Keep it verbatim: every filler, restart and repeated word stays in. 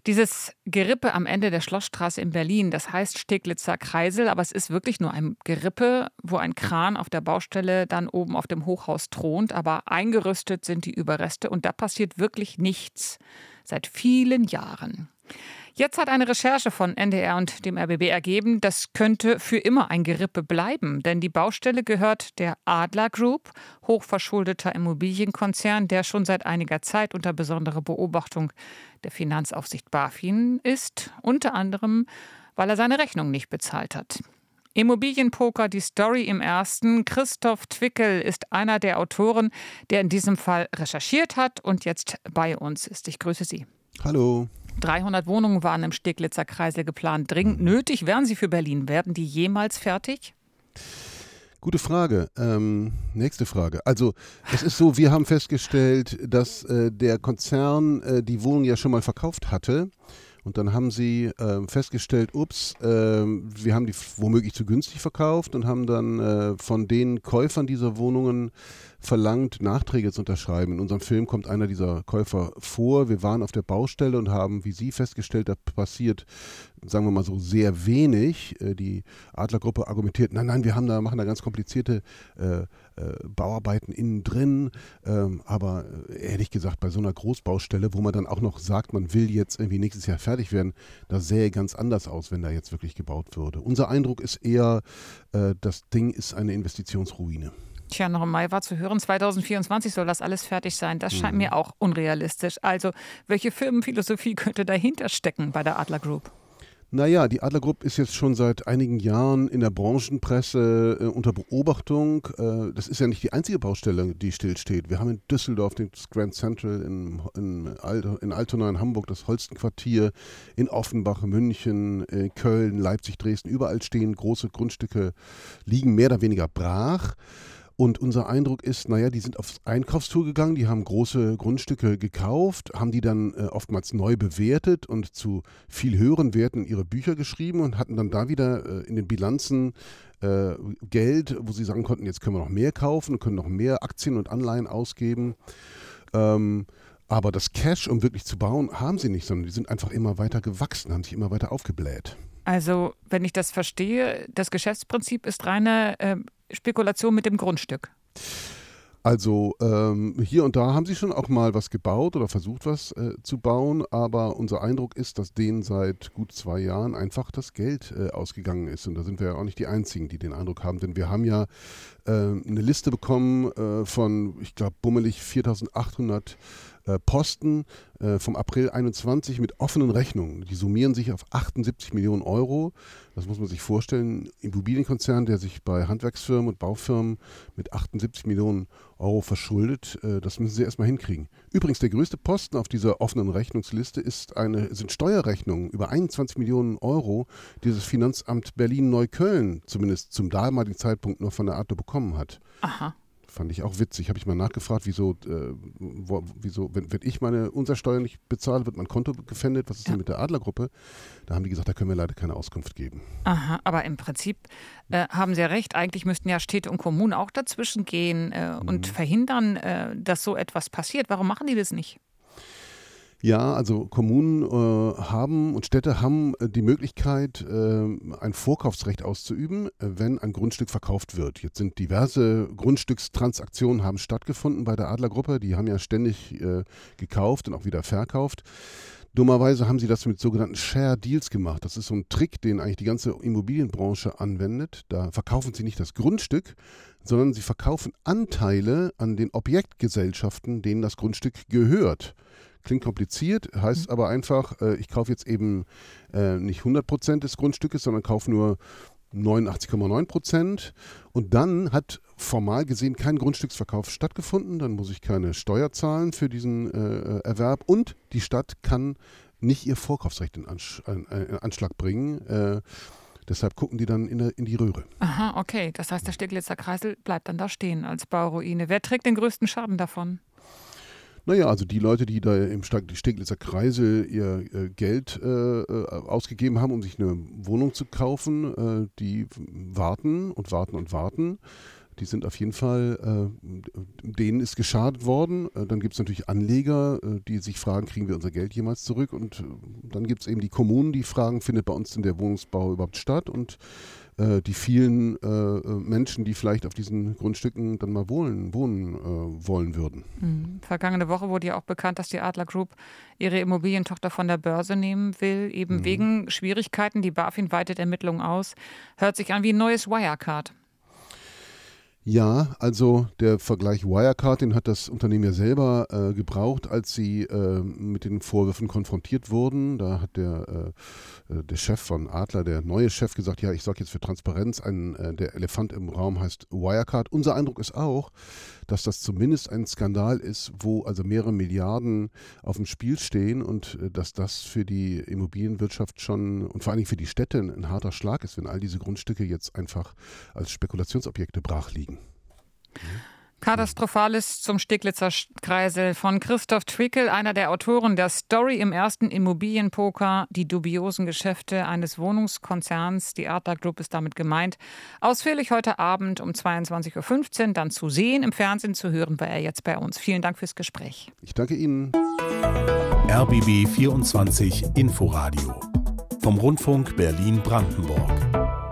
Dieses Gerippe am Ende der Schlossstraße in Berlin, das heißt Steglitzer Kreisel, aber es ist wirklich nur ein Gerippe, wo ein Kran auf der Baustelle dann oben auf dem Hochhaus thront. Aber eingerüstet sind die Überreste und da passiert wirklich nichts. Seit vielen Jahren. Jetzt hat eine Recherche von N D R und dem R B B ergeben, das könnte für immer ein Gerippe bleiben. Denn die Baustelle gehört der Adler Group, hochverschuldeter Immobilienkonzern, der schon seit einiger Zeit unter besonderer Beobachtung der Finanzaufsicht BaFin ist. Unter anderem, weil er seine Rechnung nicht bezahlt hat. Immobilienpoker, die Story im Ersten. Christoph Twickel ist einer der Autoren, der in diesem Fall recherchiert hat und jetzt bei uns ist. Ich grüße Sie. Hallo. dreihundert Wohnungen waren im Steglitzer Kreisel geplant. Dringend nötig wären sie für Berlin. Werden die jemals fertig? Gute Frage. Ähm, nächste Frage. Also es ist so, wir haben festgestellt, dass äh, der Konzern äh, die Wohnung ja schon mal verkauft hatte. Und dann haben sie äh, festgestellt, ups, äh, wir haben die womöglich zu günstig verkauft und haben dann äh, von den Käufern dieser Wohnungen verlangt, Nachträge zu unterschreiben. In unserem Film kommt einer dieser Käufer vor. Wir waren auf der Baustelle und haben, wie Sie festgestellt, da passiert, sagen wir mal so, sehr wenig. Die Adlergruppe argumentiert, nein, nein, wir haben da, machen da ganz komplizierte äh, äh, Bauarbeiten innen drin. Ähm, aber ehrlich gesagt, bei so einer Großbaustelle, wo man dann auch noch sagt, man will jetzt irgendwie nächstes Jahr fertig werden, das sähe ganz anders aus, wenn da jetzt wirklich gebaut würde. Unser Eindruck ist eher, äh, das Ding ist eine Investitionsruine. Tja, noch im Mai war zu hören, zwanzig vierundzwanzig soll das alles fertig sein. Das scheint mhm. mir auch unrealistisch. Also, welche Firmenphilosophie könnte dahinter stecken bei der Adler Group? Naja, die Adler Group ist jetzt schon seit einigen Jahren in der Branchenpresse äh, unter Beobachtung. Äh, das ist ja nicht die einzige Baustelle, die stillsteht. Wir haben in Düsseldorf das Grand Central, in, in, Alt, in Altona in Hamburg das Holstenquartier, in Offenbach, München, äh, Köln, Leipzig, Dresden. Überall stehen große Grundstücke, liegen mehr oder weniger brach. Und unser Eindruck ist, naja, die sind auf Einkaufstour gegangen, die haben große Grundstücke gekauft, haben die dann äh, oftmals neu bewertet und zu viel höheren Werten ihre Bücher geschrieben und hatten dann da wieder äh, in den Bilanzen äh, Geld, wo sie sagen konnten, jetzt können wir noch mehr kaufen und können noch mehr Aktien und Anleihen ausgeben. Ähm, aber das Cash, um wirklich zu bauen, haben sie nicht, sondern die sind einfach immer weiter gewachsen, haben sich immer weiter aufgebläht. Also, wenn ich das verstehe, das Geschäftsprinzip ist reine äh, Spekulation mit dem Grundstück. Also ähm, hier und da haben sie schon auch mal was gebaut oder versucht was äh, zu bauen, aber unser Eindruck ist, dass denen seit gut zwei Jahren einfach das Geld äh, ausgegangen ist. Und da sind wir ja auch nicht die Einzigen, die den Eindruck haben, denn wir haben ja äh, eine Liste bekommen äh, von, ich glaube, bummelig viertausendachthundert äh, Posten äh, vom April einundzwanzig mit offenen Rechnungen. Die summieren sich auf achtundsiebzig Millionen Euro. Das muss man sich vorstellen. Immobilienkonzern, der sich bei Handwerksfirmen und Baufirmen mit achtundsiebzig Millionen Euro verschuldet, äh, das müssen sie erstmal hinkriegen. Übrigens, der größte Posten auf dieser offenen Rechnungsliste ist eine, sind Steuerrechnungen über einundzwanzig Millionen Euro, die das Finanzamt Berlin-Neukölln zumindest zum damaligen Zeitpunkt noch von der Adler bekommen hat. Aha. Fand ich auch witzig. Habe ich mal nachgefragt, wieso, äh, wo, wieso wenn, wenn ich meine Umsatzsteuer nicht bezahle, wird mein Konto gefändet. Was ist ja. denn mit der Adlergruppe? Da haben die gesagt, da können wir leider keine Auskunft geben. Aha, aber im Prinzip äh, haben Sie ja recht. Eigentlich müssten ja Städte und Kommunen auch dazwischen gehen äh, mhm. und verhindern, äh, dass so etwas passiert. Warum machen die das nicht? Ja, also Kommunen äh, haben und Städte haben äh, die Möglichkeit, äh, ein Vorkaufsrecht auszuüben, äh, wenn ein Grundstück verkauft wird. Jetzt sind diverse Grundstückstransaktionen haben stattgefunden bei der Adlergruppe. Die haben ja ständig äh, gekauft und auch wieder verkauft. Dummerweise haben sie das mit sogenannten Share Deals gemacht. Das ist so ein Trick, den eigentlich die ganze Immobilienbranche anwendet. Da verkaufen sie nicht das Grundstück, sondern sie verkaufen Anteile an den Objektgesellschaften, denen das Grundstück gehört. Klingt kompliziert, heißt aber einfach, äh, ich kaufe jetzt eben äh, nicht hundert Prozent des Grundstückes, sondern kaufe nur neunundachtzig Komma neun Prozent. Und dann hat formal gesehen kein Grundstücksverkauf stattgefunden. Dann muss ich keine Steuer zahlen für diesen äh, Erwerb. Und die Stadt kann nicht ihr Vorkaufsrecht in, Ansch- äh, in Anschlag bringen. Äh, deshalb gucken die dann in, der, in die Röhre. Aha, okay. Das heißt, der Steglitzer Kreisel bleibt dann da stehen als Bauruine. Wer trägt den größten Schaden davon? Naja, also die Leute, die da im Steglitzer Kreisel ihr äh, Geld äh, ausgegeben haben, um sich eine Wohnung zu kaufen, äh, die warten und warten und warten. Die sind auf jeden Fall, äh, denen ist geschadet worden. Äh, dann gibt es natürlich Anleger, äh, die sich fragen, kriegen wir unser Geld jemals zurück? Und äh, dann gibt es eben die Kommunen, die fragen, findet bei uns denn der Wohnungsbau überhaupt statt? Und äh, die vielen äh, Menschen, die vielleicht auf diesen Grundstücken dann mal wohnen, wohnen äh, wollen würden. Mhm. Vergangene Woche wurde ja auch bekannt, dass die Adler Group ihre Immobilientochter von der Börse nehmen will, eben mhm. wegen Schwierigkeiten. Die BaFin weitet Ermittlungen aus. Hört sich an wie ein neues Wirecard. Ja, also der Vergleich Wirecard, den hat das Unternehmen ja selber äh, gebraucht, als sie äh, mit den Vorwürfen konfrontiert wurden. Da hat der, äh, der Chef von Adler, der neue Chef, gesagt, ja, ich sorge jetzt für Transparenz. Ein, äh, der Elefant im Raum heißt Wirecard. Unser Eindruck ist auch, dass das zumindest ein Skandal ist, wo also mehrere Milliarden auf dem Spiel stehen und äh, dass das für die Immobilienwirtschaft schon und vor allem für die Städte ein, ein harter Schlag ist, wenn all diese Grundstücke jetzt einfach als Spekulationsobjekte brach liegen. Katastrophales zum Steglitzer Kreisel von Christoph Twickel, einer der Autoren der Story im ersten Immobilienpoker, die dubiosen Geschäfte eines Wohnungskonzerns. Die Adler Group ist damit gemeint. Ausführlich heute Abend um zweiundzwanzig Uhr fünfzehn, dann zu sehen, im Fernsehen zu hören war er jetzt bei uns. Vielen Dank fürs Gespräch. Ich danke Ihnen. R B B vierundzwanzig Inforadio vom Rundfunk Berlin-Brandenburg.